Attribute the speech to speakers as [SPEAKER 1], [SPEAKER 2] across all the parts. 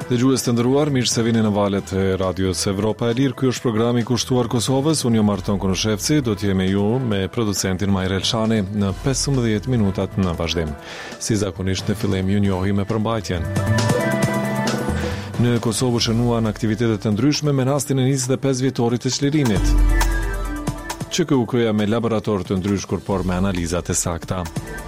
[SPEAKER 1] Dëgjues të nderuar, mirë se vini në valët e Radios Evropa e Lirë. Ky është programi i kushtuar Kosovës. Unë jam Arton Konoshevci, do të jem me ju me producentin Majrë Elshani në 15 minutat në vazhdim. Si zakonisht në fillim ju njohi me përmbajtjen. Në Kosovë shënuan aktivitetet të ndryshme me rastin e 25 vjetorit të çlirimit. ÇKU-ja me laborator të ndryshkur por me analizat e sakta.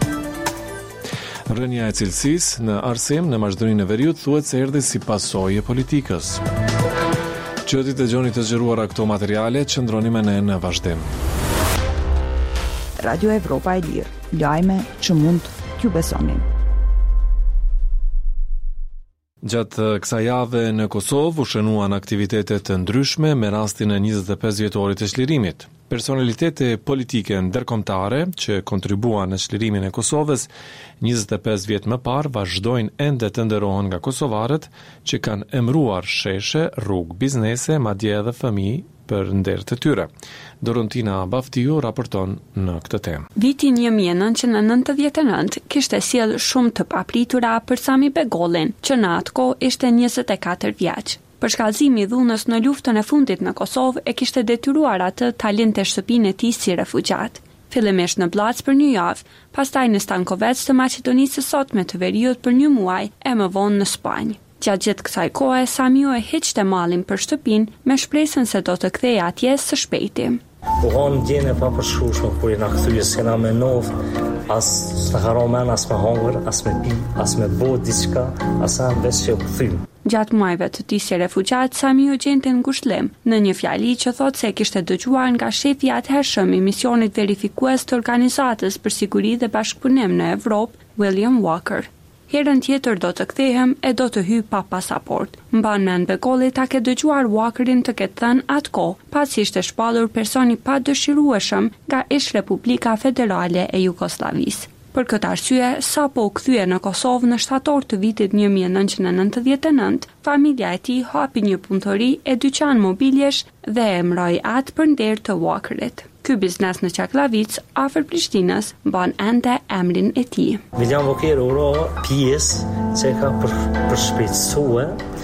[SPEAKER 1] Rënja e cilësisë në arsim në marrëdhënien e veriut thuhet se erdhi si pasojë e politikës. Që ti dëgjoni të zgjeruara këto materiale, qëndroni me ne në vazhdim.
[SPEAKER 2] Radio Evropa e Lirë, lajme që mund t'ju besonin.
[SPEAKER 1] Gjatë kësaj jave në Kosovë u shënuan aktivitete të ndryshme me rastin e 25 vjetorit të çlirimit. Personalitete politike ndërkombëtare që kontribuan në çlirimin e Kosovës 25 vjet më parë vazhdojnë ende të nderohen nga kosovarët që kanë emëruar sheshe, rrugë, biznese, madje edhe fëmijë për nder të tyre. Dorontina Baftiu raporton në këtë temë.
[SPEAKER 3] Viti 1999 kishte sjell shumë të papritura për Sami Begollin, që në atë kohë ishte 24 vjeç. Për shkallëzimi i dhunës në luftën e fundit në Kosovë e kishte detyruar atë ta linte shtëpinë e tij si refugjat. Fillimisht në Blac për një javë, pastaj në Stankovec të Maqedonisë së Sotme të Veriut për një muaj e më vonë në Spanjë. Gjatë gjithë kësaj kohe, Samiu e hiqte mallin për shtëpinë me shpresën se do të kthehej atje së shpejti.
[SPEAKER 4] U hanë gjene pa përshrushme kur i na kthye s'kena me noftë, as s'na ka romen, as me hongër, as me pi, as me bo diçka, as veç që u kthym.
[SPEAKER 3] Gjatë muajve të tij si refugjat, Samiu gjente ngushëllim në një fjali që thotë se kishte dëgjuar nga shefi i atëhershëm i misionit verifikues të Organizatës për Siguri dhe Bashkëpunim në Evropë, William Walker. Herën tjetër do të kthehem e do të hyj pa pasaport. Mban mend Begolli ta ke dëgjuar Walkerin të ketë thënë atko, pasi ishte shpallur personi pa dëshirueshëm nga ish Republika Federale e Jugosllavisë. Për këtë arsye, sapo u kthye në Kosovë në shtator të vitit 1999, familja e tij hapi një punëtori e dyqan mobiljesh dhe e emëroi atë për nder të Walkerit. Ky biznes në Çaklavic, afër Prishtinës, mban ende emrin e tij.
[SPEAKER 4] William Walker uro pjesë që ka për shpejtësue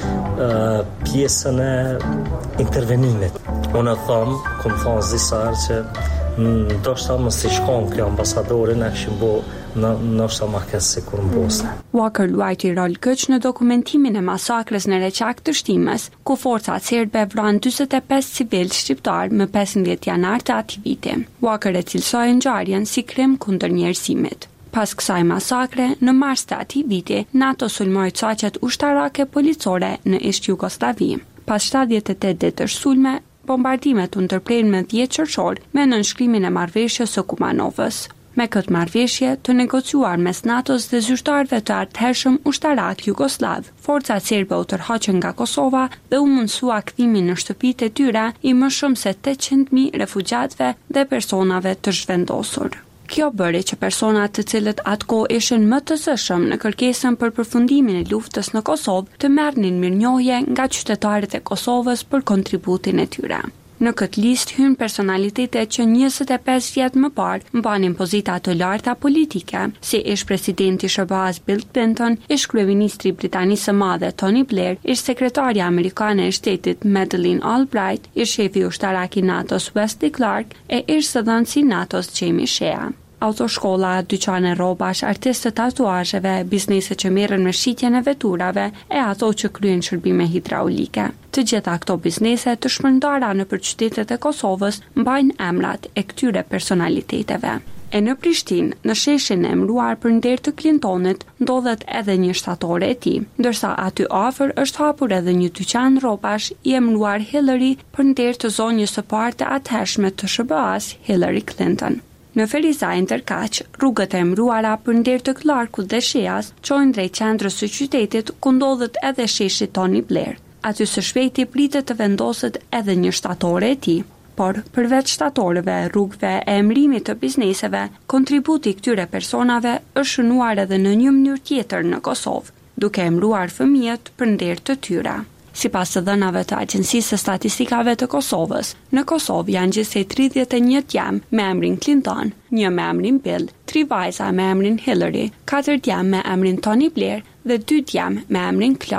[SPEAKER 4] pjesën e intervenimit. Unë kom thonë zisar që ndoshta mos i shkon kjo ambasadorin e këshim bo ndoshta ma kësë se kur në Bosnë.
[SPEAKER 3] Walker luajti rol këç në dokumentimin e masakrës në Reçak të Shtimës, ku forcat serbe vranë 45 civil shqiptar më 15 janar të atij viti. Walker e cilësoi ngjarjen si krim kundër njerëzimit. Pas kësaj masakre, në mars të atij viti, NATO sulmoi caqet ushtarake policore në Ish Jugosllavi. Pas 78 ditësh sulme, bombardimet u ndërpren me 10 qershor me nënshkrimin e marrëveshjes së Kumanovës. Me këtë marrëveshje të negociuar mes NATO-s dhe zyrtarëve të atëhershëm ushtarak jugoslav, forcat serbe u tërhoqën nga Kosova dhe u mundsua kthimin në shtëpitë e tyre i më shumë se 800.000 refugjatëve dhe personave të zhvendosur. Kjo bëri që personat të cilët atko ishin më të zëshëm në kërkesën për përfundimin e luftës në Kosovë të merrnin mirënjohje nga qytetarët e Kosovës për kontributin e tyre. Në këtë listë hyn personalitetet që 25 vjet më parë mbanin pozita të larta politike, si ish presidenti SBA Bill Clinton, ish kryeministri i Britanisë së Madhe Tony Blair, ish sekretarja amerikane e shtetit Madeleine Albright, ish shefi ushtarak i NATO-s Wesley Clark e ish zëdhënësi i NATO-s Jamie Shea. Autoshkolla, dyqane rrobash, artistë të tatuazheve, biznese që merren me shitjen e veturave e ato që kryejnë shërbime hidraulike. Të gjitha këto biznese të shpërndara nëpër qytetet e Kosovës mbajnë emrat e këtyre personaliteteve. E në Prishtinë, në sheshin e emëruar për nder të Clintonit, ndodhet edhe një shtatore e tij, ndërsa aty afër është hapur edhe një dyqan rrobash i emëruar Hillary për nder të zonjës së parë të atëhershme të SBA-s, Hillary Clinton. Në Feriza Interkaq, rrugët e emëruara për nder të Clarkut dhe Sheas çojnë drejt qendrës së qytetit ku ndodhet edhe sheshi Tony Blair. Aty së shpejti pritet të vendoset edhe një shtatore e tij. Por përveç shtatorëve, rrugëve e emërimit të bizneseve, kontributi këtyre personave është shënuar edhe në një mënyrë tjetër në Kosovë, duke emëruar fëmijët për nder të tyre. Sipas të dhënave të Agjencisë së Statistikave të Kosovës, në Kosovë janë gjithsej 31 djemë me emrin Clinton, 1 me emrin Bill, 3 vajza me emrin Hillary, 4 djemë me emrin Tony Blair dhe 2 djemë me emrin Clark.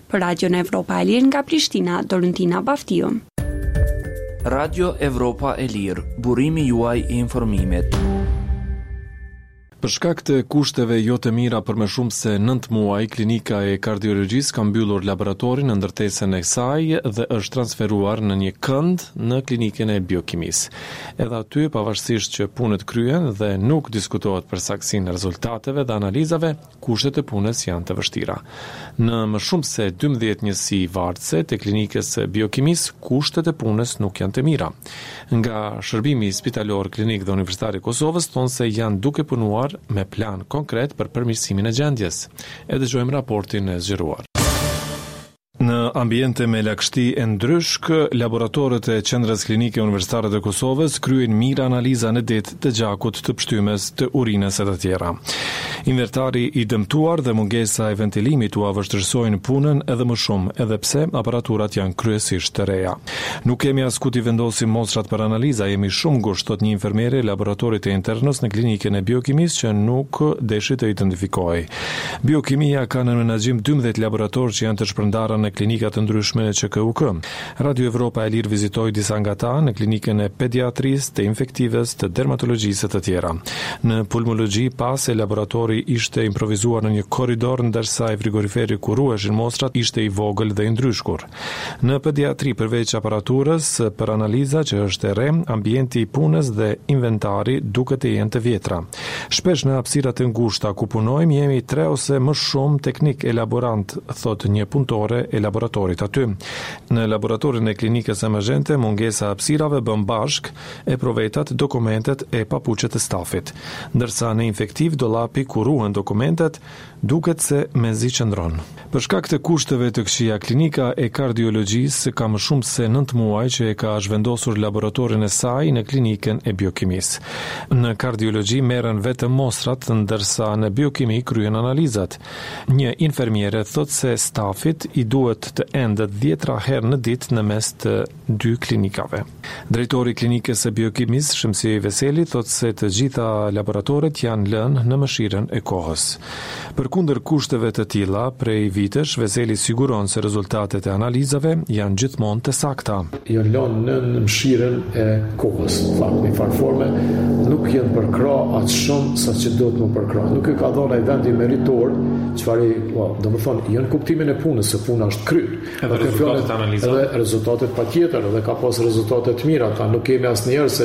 [SPEAKER 3] Për Radion Evropa e Lirë nga Prishtina, Dorentina Baftiu.
[SPEAKER 5] Radio Evropa e Lirë, burimi juaj i informimit.
[SPEAKER 1] Për shkak të kushteve jo të mira për më shumë se 9 muaj, klinika e kardiologjisë ka mbyllur laboratorin në ndërtesën e saj dhe është transferuar në një kënd në klinikën e biokimisë. Edhe aty, pavarësisht që punët kryen dhe nuk diskutohet për saktësinë e rezultateve dhe analizave, kushtet e punës janë të vështira. Në më shumë se 12 njësi vartëse të klinikës së biokimisë, kushtet e punës nuk janë të mira. Nga shërbimi spitalor klinik dhe universitar i Kosovës thonë se janë duke punuar me plan konkret për përmirësimin e gjendjes. E dëgjojmë raportin e zgjeruar. Në ambiente me lagështi e ndryshk, laboratorët e Qendrës Klinike Universitare të Kosovës kryen mirë analiza në det të gjakut, të pshtymes, të urinës e të tjera. Invertari i dëmtuar dhe mungesa e ventilimit u vështirësojnë punën edhe më shumë, edhe pse aparaturat janë kryesisht të reja. Nuk kemi as ku t'i vendosim mostrat për analiza, jemi shumë ngusht, thot një infermiere e laboratorit të internës në klinikën e biokimisë që nuk deshi të identifikojë. Biokimia ka në menaxhim 12 laboratorë që janë të shpërndarë në klinikat të ndryshme në QKUK. Radio Evropa e Lirë vizitoi disa nga ta në klinikën e pediatrisë, të infektives, të dermatologjisë e të tjera. Në pulmologji, pas e laboratori ishte improvizuar në një korridor, ndërsa e frigoriferi ku ruheshin mostrat ishte i vogël dhe i ndryshkur. Në pediatri, përveç aparaturës për analiza që është e re, ambienti i punës dhe inventari duket të jenë të vjetra. Shpesh në hapësirat e ngushta ku punojmë jemi 3 ose më shumë teknik elaborant, thot një punëtore e laboratorit aty. Në laboratorin e klinikës emergjente, mungesa hapësirave bën bashk e provetat, dokumentet e papuçet e stafit. Ndërsa në infektiv, dollapi ku ruhen dokumentet duket se mezi qëndron. Për shkak të kushteve të këqija, klinika e kardiologjisë ka më shumë se 9 muaj që e ka zhvendosur laboratorin e saj në klinikën e biokimisë. Në kardiologji merren vetëm mostrat, ndërsa në biokimi kryen analizat. Një infermiere thot se stafit i duhet të endet 10 herë në ditë në mes të 2 klinikave. Drejtori i klinikës së biokimisë, Shëmsie Veseli, thot se të gjitha laboratorët janë lënë në mëshirën e kohës. Përkundër kushteve të tilla, prej vitesh, Veseli siguron se rezultatet e analizave janë gjithmonë të sakta.
[SPEAKER 6] Janë lënë në mëshirën e kohës. Në farforme nuk janë përkra atë shumë sa që do të më përkra. Nuk e ka dhënë ai vendi meritor, çfarë, domethënë, janë kuptimin e punës, se puna është kryer.
[SPEAKER 1] Edhe rezultatet e analizave.
[SPEAKER 6] Edhe rezultatet patjetër, edhe ka pas rezultate të mira. Ata nuk kemi asnjëherë se